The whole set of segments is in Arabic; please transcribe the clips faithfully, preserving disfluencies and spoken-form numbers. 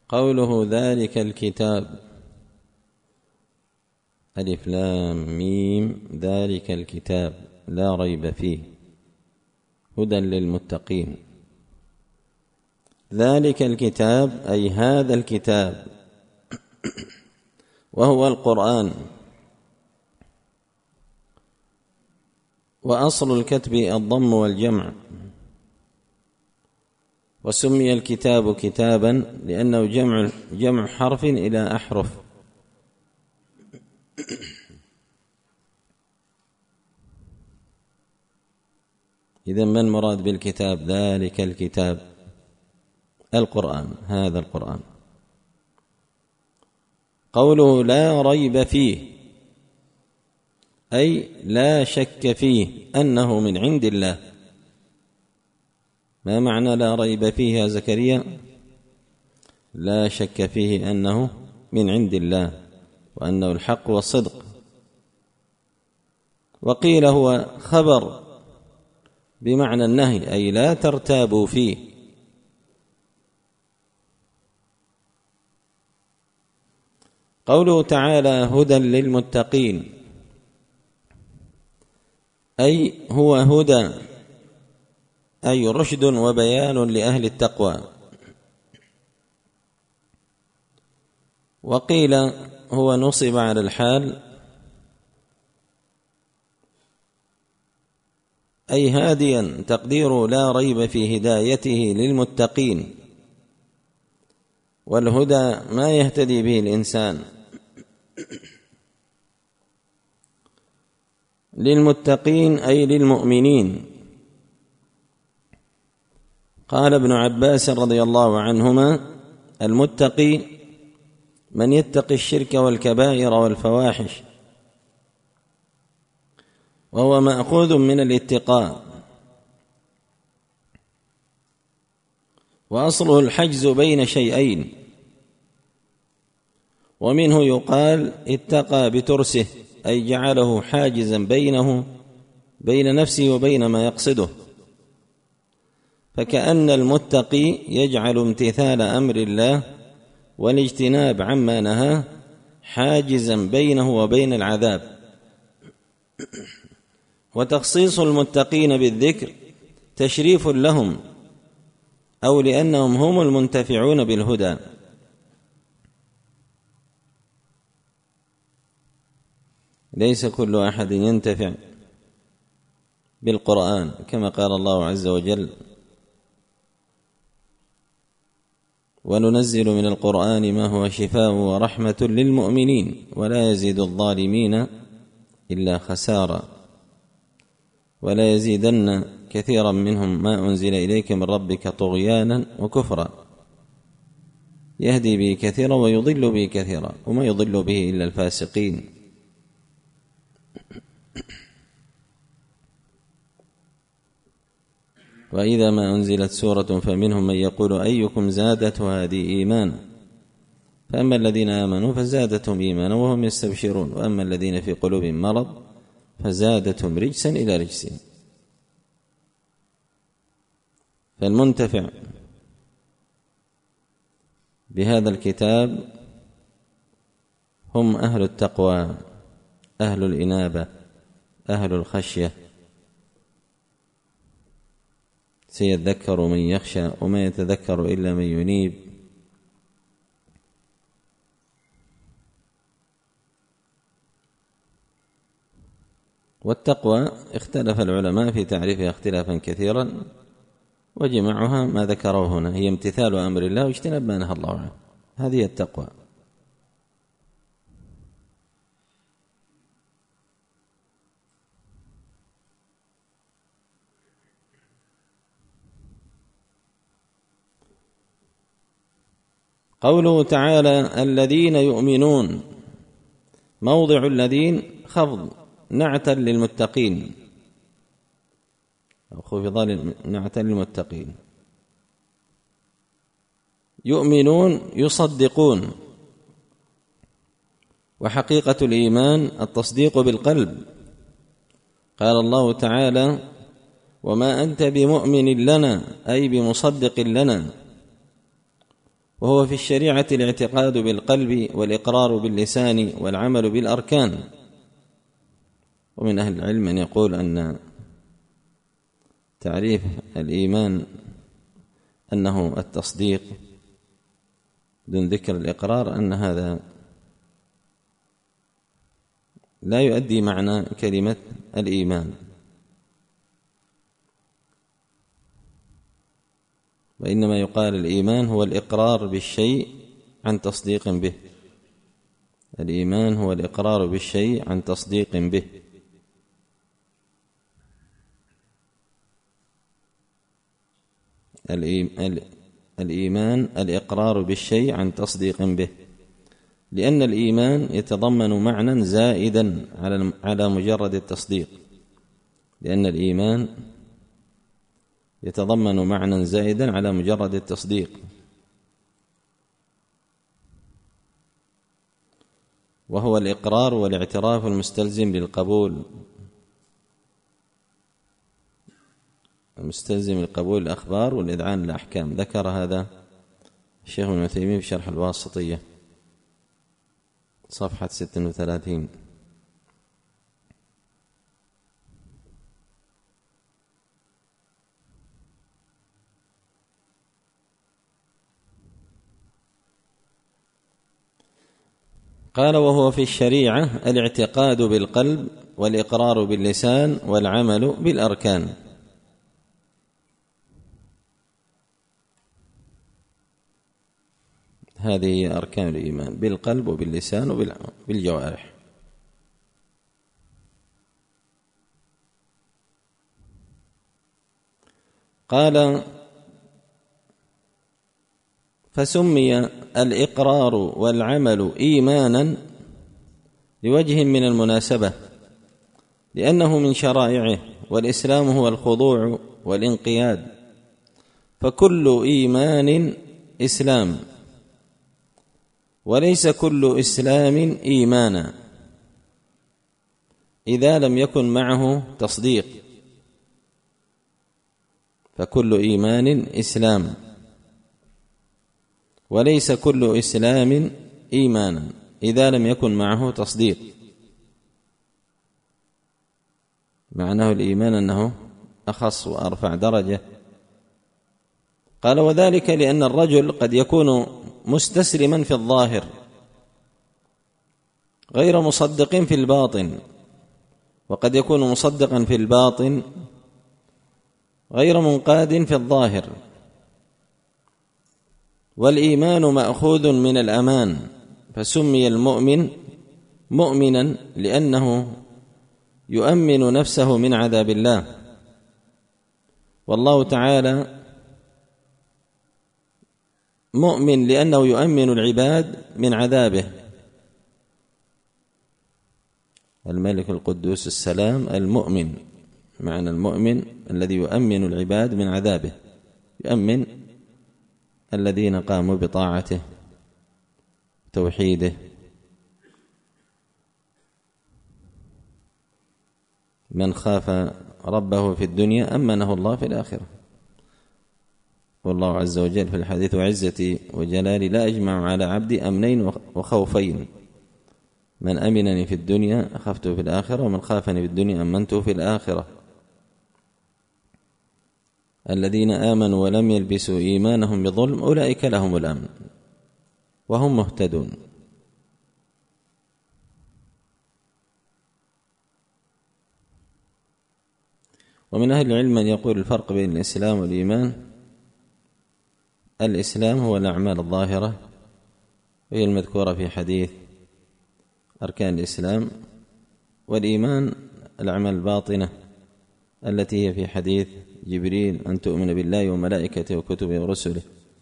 قوله ذلك الكتاب، ألف لام ميم، ذلك الكتاب لا ريب فيه هدى للمتقين. ذلك الكتاب أي هذا الكتاب، وهو القرآن. وأصل الكتب الضم والجمع، وسمي الكتاب كتابا لأنه جمع جمع حرف إلى أحرف. إذن ما المراد بالكتاب؟ ذلك الكتاب القرآن، هذا القرآن. قوله لا ريب فيه أي لا شك فيه أنه من عند الله. ما معنى لا ريب فيه يا زكريا؟ لا شك فيه أنه من عند الله وأنه الحق والصدق. وقيل هو خبر بمعنى النهي، أي لا ترتابوا فيه. قوله تعالى هدى للمتقين أي هو هدى، أي رشد وبيان لأهل التقوى. وقيل هو نصب على الحال أي هاديا، تقدير لا ريب في هدايته للمتقين. والهدى ما يهتدي به الإنسان. للمتقين أي للمؤمنين. قال ابن عباس رضي الله عنهما المتقي من يتقي الشرك والكبائر والفواحش، وهو مأخوذ من الاتقاء. وأصله الحجز بين شيئين، ومنه يقال اتقى بترسه أي جعله حاجزا بينه بين نفسه وبين ما يقصده. فكأن المتقي يجعل امتثال أمر الله والاجتناب عما نهاه حاجزا بينه وبين العذاب. وتخصيص المتقين بالذكر تشريف لهم، أو لأنهم هم المنتفعون بالهدى. ليس كل أحد ينتفع بالقرآن، كما قال الله عز وجل وننزل من القرآن ما هو شفاء ورحمة للمؤمنين ولا يزيد الظالمين إلا خسارا. ولا يزيدن كثيرا منهم ما أنزل إليك من ربك طغيانا وكفرا، يهدي به كثيرا ويضل به كثيرا، وما يضل به إلا الفاسقين. وإذا ما أنزلت سورة فمنهم من يقول أيكم زادته هذه إيمانا، فأما الذين آمنوا فزادتهم إيمانا وهم يستبشرون، وأما الذين في قلوبهم مرض فزادتهم رجسا إلى رجسهم. فالمنتفع بهذا الكتاب هم أهل التقوى، أهل الإنابة، أهل الخشية. سيذكر من يخشى وما يتذكر إلا من ينيب. والتقوى اختلف العلماء في تعريفها اختلافا كثيرا، وجمعها ما ذكره هنا، هي امتثال أمر الله واجتناب ما نهى الله عنه، هذه التقوى. قوله تعالى الذين يؤمنون، موضع الذين خفض نعتا للمتقين أو خفض نعتا للمتقين. يؤمنون يصدقون، وحقيقة الإيمان التصديق بالقلب. قال الله تعالى وما أنت بمؤمن لنا أي بمصدق لنا. وهو في الشريعة الاعتقاد بالقلب والإقرار باللسان والعمل بالأركان. ومن أهل العلم من يقول أن تعريف الإيمان أنه التصديق دون ذكر الإقرار، أن هذا لا يؤدي معنى كلمة الإيمان، وإنما يقال الإيمان هو الإقرار بالشيء عن تصديق به. الإيمان هو الإقرار بالشيء عن تصديق به. الإيمان الإقرار بالشيء عن تصديق به، لأن الإيمان يتضمن معنى زائدا على مجرد التصديق، لأن الإيمان يتضمن معنى زائدا على مجرد التصديق. وهو الإقرار والاعتراف المستلزم للقبول، المستلزم لقبول الأخبار والإذعان للأحكام. ذكر هذا الشيخ ابن عثيمين في شرح الواسطية صفحة ستة وثلاثين. قال: وهو في الشريعة الاعتقاد بالقلب والإقرار باللسان والعمل بالأركان. هذه هي أركان الإيمان، بالقلب وباللسان وبالجوارح. قال: فسمي الإقرار والعمل إيمانا لوجه من المناسبة، لأنه من شرائعه، والإسلام هو الخضوع والانقياد، فكل إيمان إسلام، وليس كل إسلام إيمانا إذا لم يكن معه تصديق. فكل إيمان إسلام، وليس كل إسلام إيمانا إذا لم يكن معه تصديق. معناه الإيمان أنه أخص وأرفع درجة. قال: وذلك لأن الرجل قد يكون مستسلما في الظاهر غير مصدق في الباطن، وقد يكون مصدقا في الباطن غير منقاد في الظاهر. والإيمان مأخوذ من الأمان، فسمي المؤمن مؤمنا لأنه يؤمن نفسه من عذاب الله، والله تعالى مؤمن لأنه يؤمن العباد من عذابه. الملك القدوس السلام المؤمن، معنى المؤمن الذي يؤمن العباد من عذابه، يؤمن الذين قاموا بطاعته توحيده. من خاف ربه في الدنيا أمنه الله في الآخرة. والله عز وجل في الحديث: وعزتي وجلالي لا أجمع على عبدي أمنين وخوفين، من أمنني في الدنيا أخفته في الآخرة، ومن خافني في الدنيا أمنته في الآخرة. الذين آمنوا ولم يلبسوا إيمانهم بظلم أولئك لهم الأمن وهم مهتدون. ومن أهل العلم من يقول الفرق بين الإسلام والإيمان: الإسلام هو الأعمال الظاهرة، وهي المذكورة في حديث أركان الإسلام، والإيمان الأعمال الباطنة التي هي في حديث جبريل: أن تؤمن بالله وملائكته وكتبه ورسله.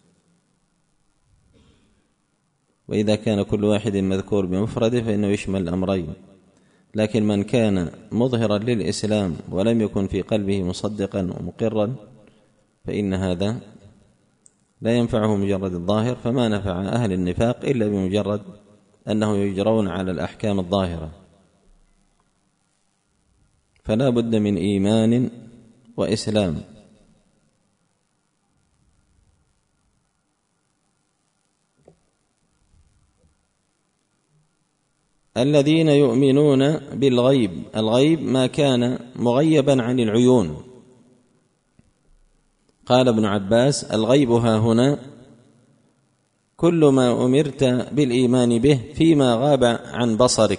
وإذا كان كل واحد مذكور بمفرده فإنه يشمل الأمرين، لكن من كان مظهرا للإسلام ولم يكن في قلبه مصدقا ومقرا فإن هذا لا ينفعه مجرد الظاهر، فما نفع أهل النفاق إلا بمجرد أنه يجرون على الأحكام الظاهرة. فلا بد من إيمان وإسلام. الذين يؤمنون بالغيب. الغيب ما كان مغيبا عن العيون. قال ابن عباس: الغيب ها هنا كل ما أمرت بالإيمان به فيما غاب عن بصرك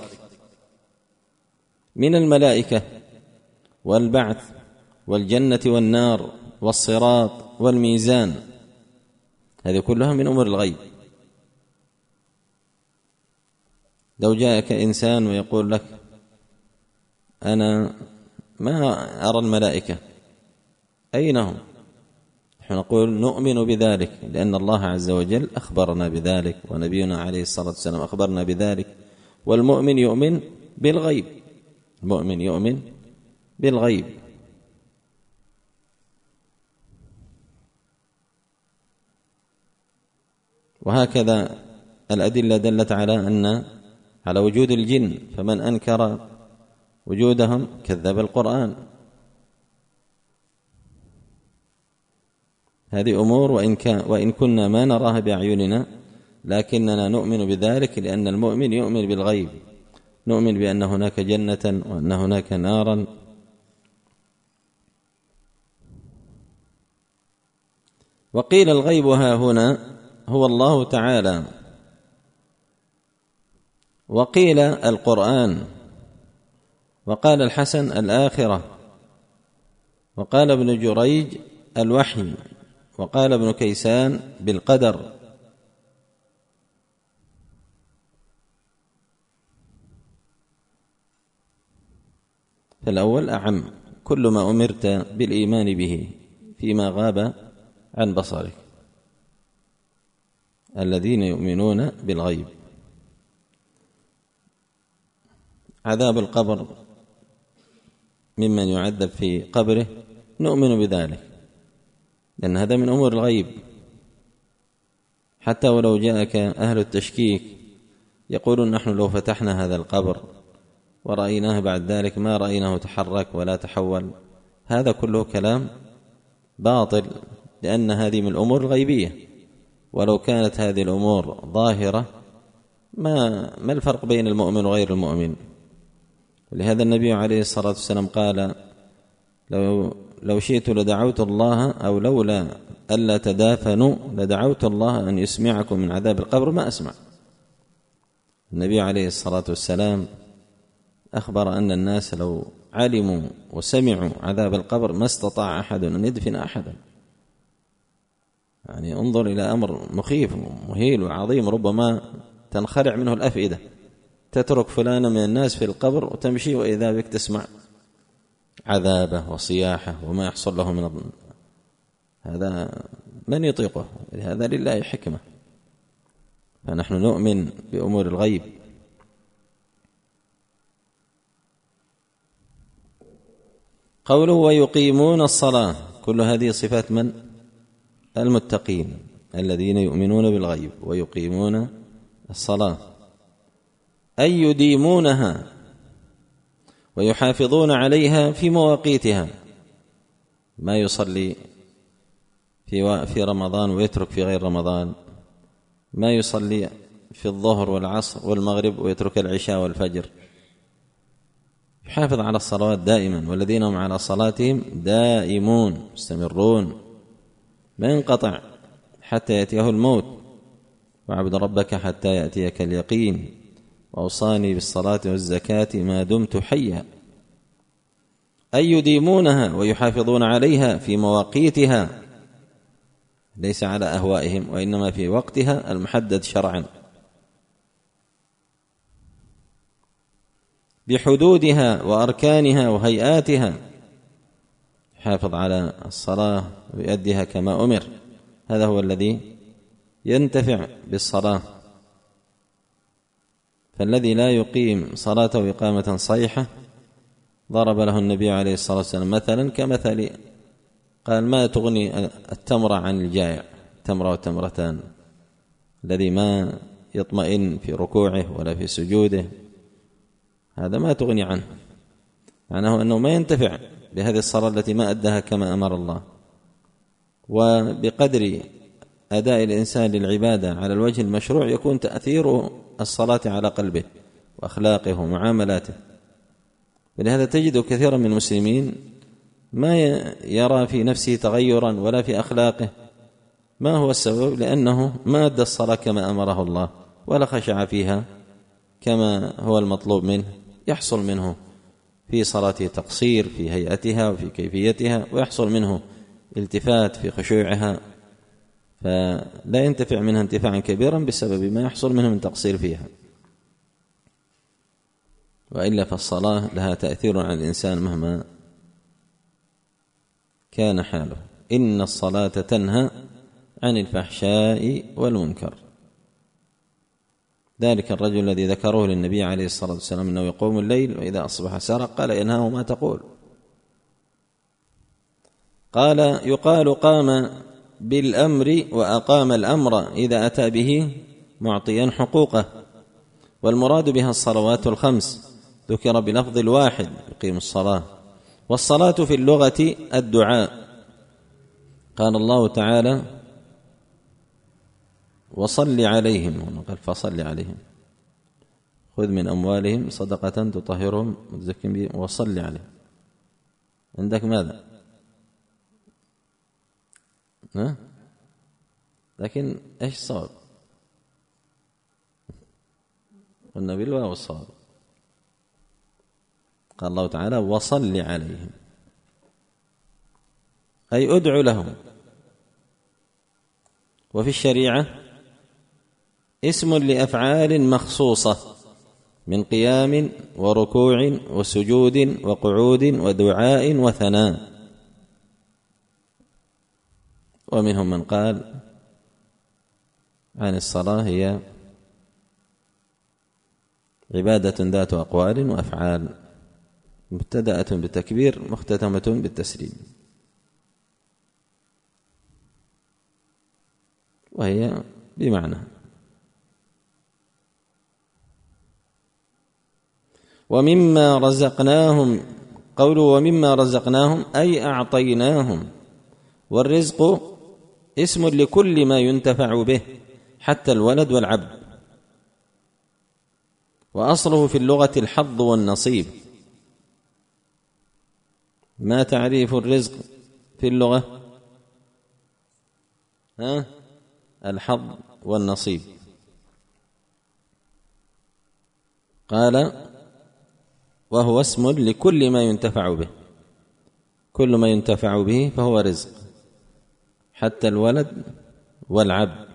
من الملائكة والبعث والجنة والنار والصراط والميزان، هذه كلها من أمور الغيب. لو جاءك إنسان ويقول لك: أنا ما أرى الملائكة، أين هم؟ نحن نقول: نؤمن بذلك، لأن الله عز وجل أخبرنا بذلك، ونبينا عليه الصلاة والسلام أخبرنا بذلك. والمؤمن يؤمن بالغيب، المؤمن يؤمن بالغيب. وهكذا الأدلة دلت على أن على وجود الجن، فمن أنكر وجودهم كذب القرآن. هذه أمور وإن, كان وإن كنا ما نراها بأعيننا، لكننا نؤمن بذلك، لأن المؤمن يؤمن بالغيب، نؤمن بأن هناك جنة وأن هناك نارا. وقيل الغيب ها هنا هو الله تعالى، وقيل القرآن، وقال الحسن الآخرة، وقال ابن جريج الوحي، وقال ابن كيسان بالقدر. فالأول أعم، كل ما أمرت بالإيمان به فيما غاب عن بصرك، الذين يؤمنون بالغيب. عذاب القبر ممن يعذب في قبره نؤمن بذلك، لأن هذا من أمور الغيب. حتى ولو جاءك أهل التشكيك يقولون: نحن لو فتحنا هذا القبر ورأيناه بعد ذلك ما رأيناه تحرك ولا تحول، هذا كله كلام باطل، لأن هذه من الأمور الغيبية. ولو كانت هذه الأمور ظاهرة ما ما الفرق بين المؤمن وغير المؤمن؟ لهذا النبي عليه الصلاة والسلام قال: لو لو شئت لدعوت الله، أو لولا ألا تدافنوا لدعوت الله أن يسمعكم من عذاب القبر ما أسمع. النبي عليه الصلاة والسلام أخبر أن الناس لو علموا وسمعوا عذاب القبر ما استطاع أحد أن يدفن أحدا. يعني انظر إلى أمر مخيف مهيل وعظيم، ربما تنخرع منه الأفئدة. تترك فلانا من الناس في القبر وتمشي وإذا بك تسمع عذابه وصياحه وما يحصل له من الظن. هذا من يطيقه؟ هذا لله حكمة. فنحن نؤمن بأمور الغيب. قوله: ويقيمون الصلاة، كل هذه صفات من؟ المتقين الذين يؤمنون بالغيب ويقيمون الصلاة، أي يديمونها ويحافظون عليها في مواقيتها، ما يصلي في في رمضان ويترك في غير رمضان، ما يصلي في الظهر والعصر والمغرب ويترك العشاء والفجر، يحافظ على الصلوات دائما. والذين هم على صلاتهم دائمون مستمرون، ما ينقطع حتى يأتيه الموت. واعبد ربك حتى يأتيك اليقين، وأوصاني بالصلاة والزكاة ما دمت حيا، أي يديمونها ويحافظون عليها في مواقيتها، ليس على أهوائهم، وإنما في وقتها المحدد شرعا، بحدودها وأركانها وهيئاتها، يحافظ على الصلاة ويؤديها كما أمر. هذا هو الذي ينتفع بالصلاة. فالذي لا يقيم صلاته إقامة صحيحة ضرب له النبي عليه الصلاة والسلام مثلا كمثل، قال: ما تغني التمرة عن الجائع، تمرة وتمرتان، الذي ما يطمئن في ركوعه ولا في سجوده، هذا ما تغني عنه، معناه أنه ما ينتفع بهذه الصلاة التي ما أداها كما أمر الله. وبقدر أداء الإنسان للعبادة على الوجه المشروع يكون تأثير الصلاة على قلبه، وأخلاقه ومعاملاته. ولهذا تجد كثيرا من المسلمين ما يرى في نفسه تغيرا ولا في أخلاقه. ما هو السبب؟ لأنه ما أدى الصلاة كما أمره الله ولا خشع فيها كما هو المطلوب منه. يحصل منه في صلاته تقصير في هيئتها وفي كيفيتها، ويحصل منه التفات في خشوعها، فلا ينتفع منها انتفاعا كبيرا بسبب ما يحصل منه من تقصير فيها. وإلا فالصلاة لها تأثير على الإنسان مهما كان حاله. إن الصلاة تنهى عن الفحشاء والمنكر. ذلك الرجل الذي ذكره للنبي عليه الصلاة والسلام أنه يقوم الليل وإذا أصبح سرق، قال إنهاه ما تقول؟ قال يقال قام بالأمر وأقام الأمر إذا أتى به معطيا حقوقه، والمراد بها الصلوات الخمس، ذكر بلفظ الواحد يقيم الصلاة. والصلاة في اللغة الدعاء. قال الله تعالى وصل عليهم، قال فصل عليهم، خذ من أموالهم صدقة تطهرهم وتزكيهم بها وصل عليهم. عندك ماذا؟ ها؟ لكن ايش الصواب؟ قلنا بالواو الصواب. قال الله تعالى وصل عليهم، أي أدعو لهم. وفي الشريعة اسم لأفعال مخصوصة من قيام وركوع وسجود وقعود ودعاء وثناء. ومنهم من قال عن الصلاة هي عبادة ذات أقوال وأفعال، مبتدأة بالتكبير مختتمة بالتسليم، وهي بمعنى. ومما رزقناهم، قولوا ومما رزقناهم أي أعطيناهم. والرزق اسم لكل ما ينتفع به حتى الولد والعبد، وأصله في اللغة الحظ والنصيب. ما تعريف الرزق في اللغة؟ ها؟ الحظ والنصيب. قال وهو اسم لكل ما ينتفع به، كل ما ينتفع به فهو رزق، حتى الولد والعبد.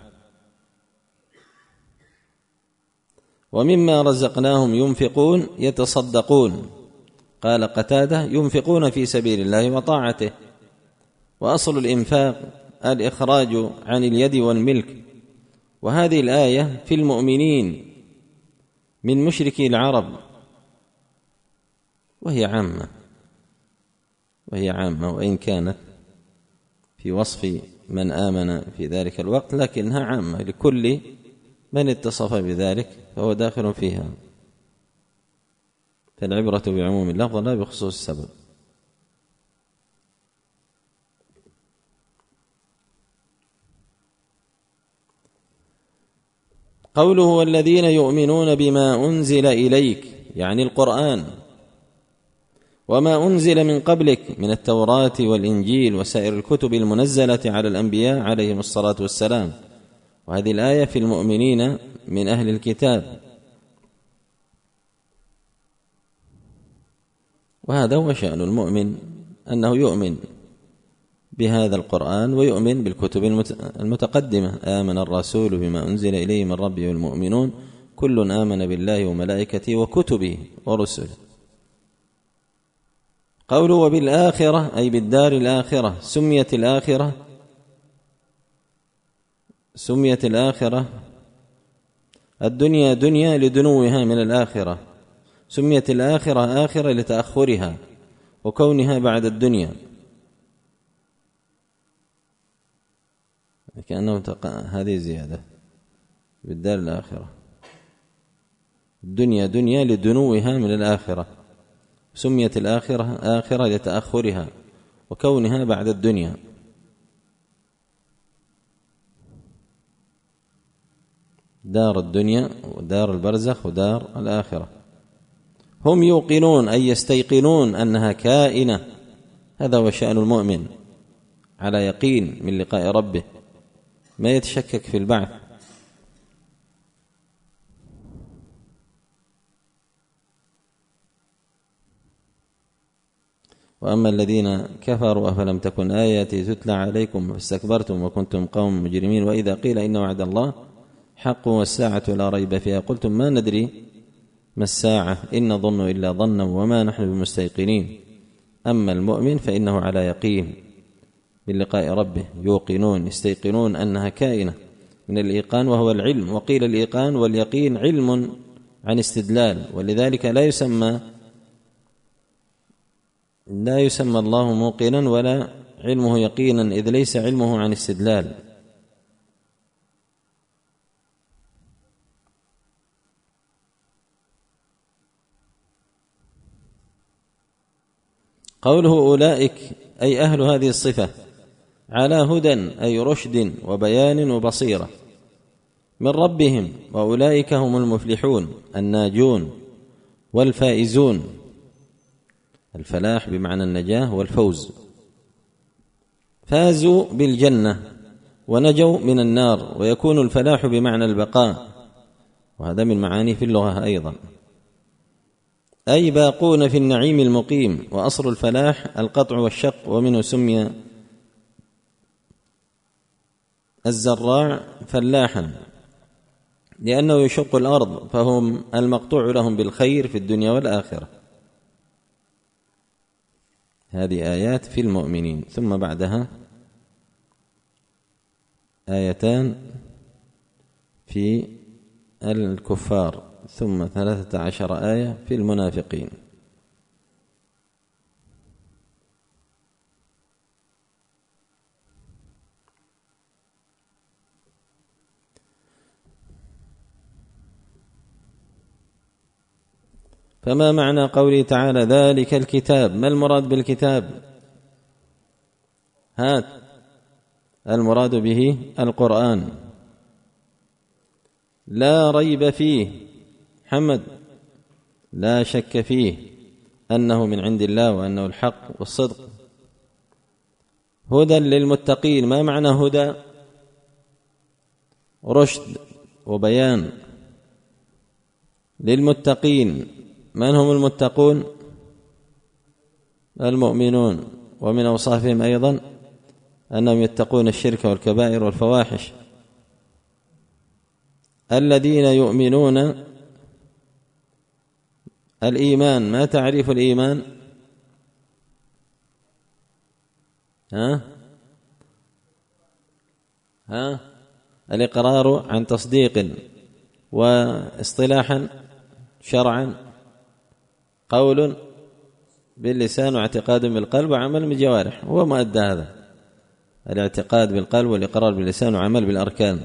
ومما رزقناهم ينفقون يتصدقون. قال قتادة ينفقون في سبيل الله وطاعته. وأصل الإنفاق الإخراج عن اليد والملك. وهذه الآية في المؤمنين من مشركي العرب، وهي عامة وهي عامة وإن كانت في وصف من آمن في ذلك الوقت، لكنها عامة لكل من اتصف بذلك فهو داخل فيها. فالعبرة بعموم اللفظ لا بخصوص السبب. قوله والذين يؤمنون بما أنزل إليك، يعني القرآن، وما أنزل من قبلك من التوراة والإنجيل وسائر الكتب المنزلة على الأنبياء عليهم الصلاة والسلام. وهذه الآية في المؤمنين من أهل الكتاب. وهذا هو شأن المؤمن، أنه يؤمن بهذا القرآن ويؤمن بالكتب المتقدمة. آمن الرسول بما أنزل إليه من ربه والمؤمنون كل آمن بالله وملائكته وكتبه ورسله. قوله وبالآخرة أي بالدار الآخرة. سميت الآخرة سميت الآخرة الدنيا دنيا لدنوها من الآخرة. سميت الآخرة آخرة لتأخرها وكونها بعد الدنيا، كأنه هذه زيادة بالدار الآخرة. الدنيا دنيا لدنوها من الآخرة. سميت الآخرة آخرة لتأخرها وكونها بعد الدنيا. دار الدنيا ودار البرزخ ودار الآخرة. هم يوقنون أي يستيقنون أنها كائنة، هذا هو شأن المؤمن، على يقين من لقاء ربه، ما يتشكك في البعث. وأما الذين كفروا أفلم تكن آياتي تتلى عليكم فاستكبرتم وكنتم قوم مجرمين وإذا قيل إن وعد الله حق والساعة لا ريب فيها قلتم ما ندري ما الساعة إن نظن إلا ظنا وما نحن بمستيقنين. أما المؤمن فإنه على يقين باللقاء ربه، يوقنون يستيقنون أنها كائنة من الإيقان وهو العلم. وقيل الإيقان واليقين علم عن استدلال، ولذلك لا يسمى لا يسمى الله موقنا ولا علمه يقينا، إذ ليس علمه عن استدلال. قوله أولئك أي أهل هذه الصفة على هدى أي رشد وبيان وبصيرة من ربهم، وأولئك هم المفلحون الناجون والفائزون. الفلاح بمعنى النجاة والفوز، فازوا بالجنة ونجوا من النار، ويكون الفلاح بمعنى البقاء، وهذا من معاني في اللغة أيضا، أي باقون في النعيم المقيم. وأصل الفلاح القطع والشق، ومنه سمي الزراع فلاحا لأنه يشق الأرض، فهم المقطوع لهم بالخير في الدنيا والآخرة. هذه آيات في المؤمنين. ثم بعدها آيتان في الكفار، ثم ثلاثة عشر آية في المنافقين. فما معنى قوله تعالى ذلك الكتاب؟ ما المراد بالكتاب؟ هات المراد به القرآن لا ريب فيه، محمد لا شك فيه أنه من عند الله وأنه الحق والصدق. هدى للمتقين، ما معنى هدى؟ رشد وبيان للمتقين. من هم المتقون؟ المؤمنون، ومن أوصافهم أيضا أنهم يتقون الشرك والكبائر والفواحش. الذين يؤمنون الإيمان، ما تعريف الإيمان؟ ها ها الإقرار عن تصديق، واصطلاحا شرعا قول باللسان واعتقاد بالقلب وعمل بالجوارح. هو ما أدى هذا، الاعتقاد بالقلب والإقرار باللسان وعمل بالأركان.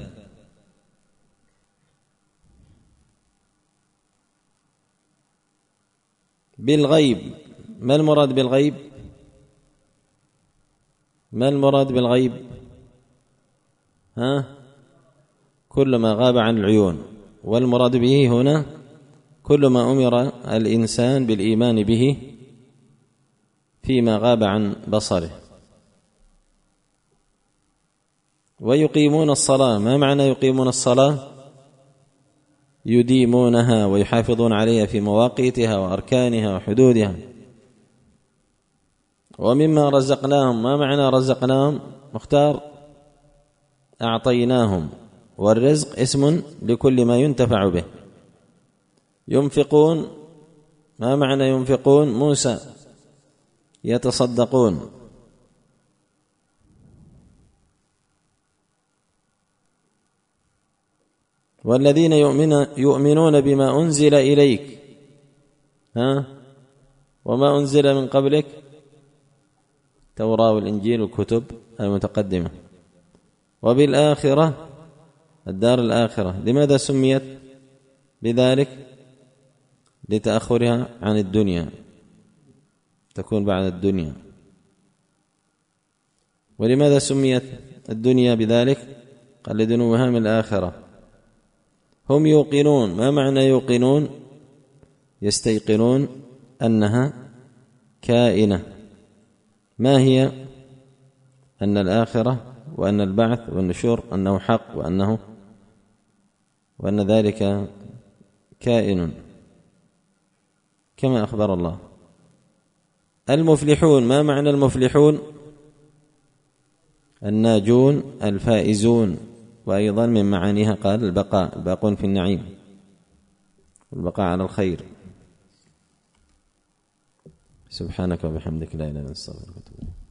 بالغيب، ما المراد بالغيب؟ ما المراد بالغيب؟ ها كل ما غاب عن العيون، والمراد به هنا كل ما أمر الإنسان بالإيمان به فيما غاب عن بصره. ويقيمون الصلاة، ما معنى يقيمون الصلاة؟ يديمونها ويحافظون عليها في مواقيتها وأركانها وحدودها. ومما رزقناهم، ما معنى رزقناهم؟ مختار أعطيناهم، والرزق اسم لكل ما ينتفع به. ينفقون، ما معنى ينفقون؟ موسى يتصدقون. والذين يؤمنون بما أنزل إليك ها وما أنزل من قبلك، التوراة والإنجيل والكتب المتقدمة. وبالآخرة، الدار الآخرة، لماذا سميت بذلك؟ لتأخرها عن الدنيا، تكون بعد الدنيا. ولماذا سميت الدنيا بذلك؟ قال لدنوها من الآخرة. هم يوقنون. ما معنى يوقنون؟ يستيقنون أنها كائنة. ما هي؟ أن الآخرة وأن البعث والنشور أنه حق، وأنه وأن ذلك كائن كما أخبر الله. المفلحون، ما معنى المفلحون؟ الناجون الفائزون. وأيضا من معانيها قال البقاء، الباقون في النعيم، البقاء على الخير. سبحانك وبحمدك لا إله إلا أنت، استغفرك واتوب إليك.